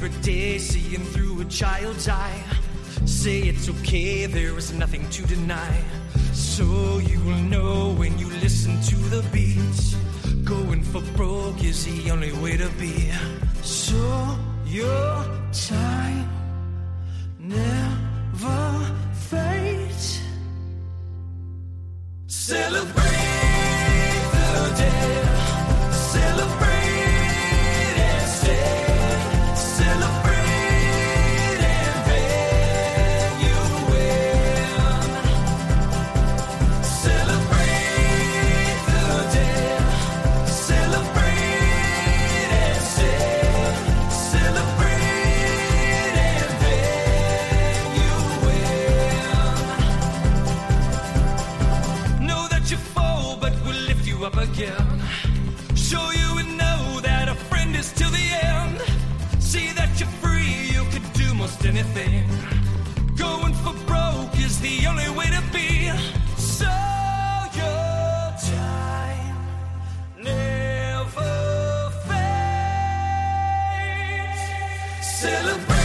favorite day, seeing through a child's eye. Say it's okay, there is nothing to deny. So you will know when you listen to the beats. Going for broke is the only way to be. So your time never fades. Celebrate the day. Celebrate and stay. Celebrate and then you win. Celebrate the day. Celebrate and stay. Celebrate and then you win. Know that you fall, but we'll lift you up again. Show you and know that a friend is till the end. See that you're free, you could do most anything. Going for broke is the only way to be. So your time never fades. Celebrate.